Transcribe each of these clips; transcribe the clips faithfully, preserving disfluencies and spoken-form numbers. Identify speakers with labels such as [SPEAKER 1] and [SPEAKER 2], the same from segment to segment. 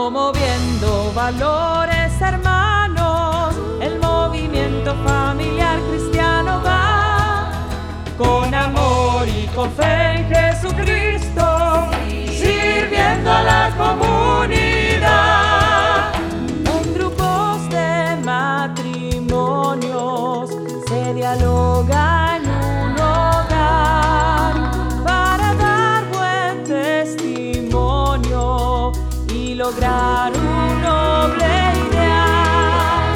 [SPEAKER 1] promoviendo valores hermanos, el movimiento familiar cristiano va, con amor y con fe en Jesucristo, sirviendo a la comunidad. En grupos de matrimonios se dialoga en un hogar para dar buen testimonio y lograr un noble ideal,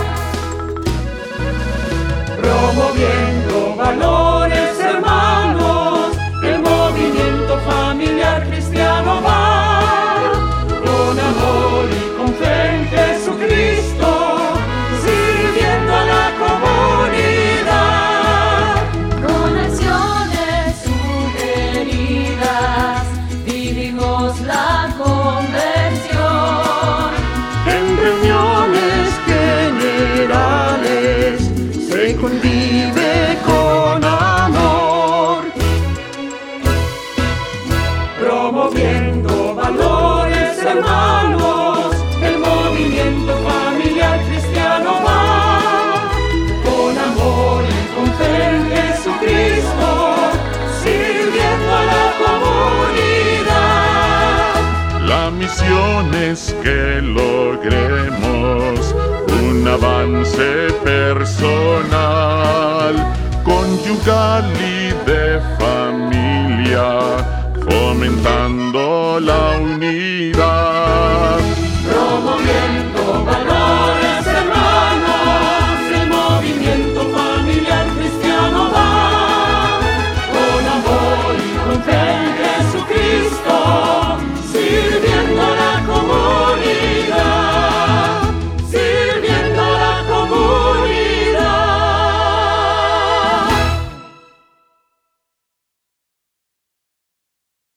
[SPEAKER 1] promoviendo valores hermanos, el movimiento familiar cristiano va, con amor y con fe en Jesucristo, sirviendo a la comunidad.
[SPEAKER 2] Con acciones sugeridas vivimos la conversión.
[SPEAKER 3] En reuniones generales se convive con amor,
[SPEAKER 1] Promoviendo valores hermanos, el movimiento familiar cristiano va, con amor y con fe en Jesucristo, sirviendo a la comunidad.
[SPEAKER 3] la misión es que logremos un avance personal, conyugal y de familia, fomentando la unidad.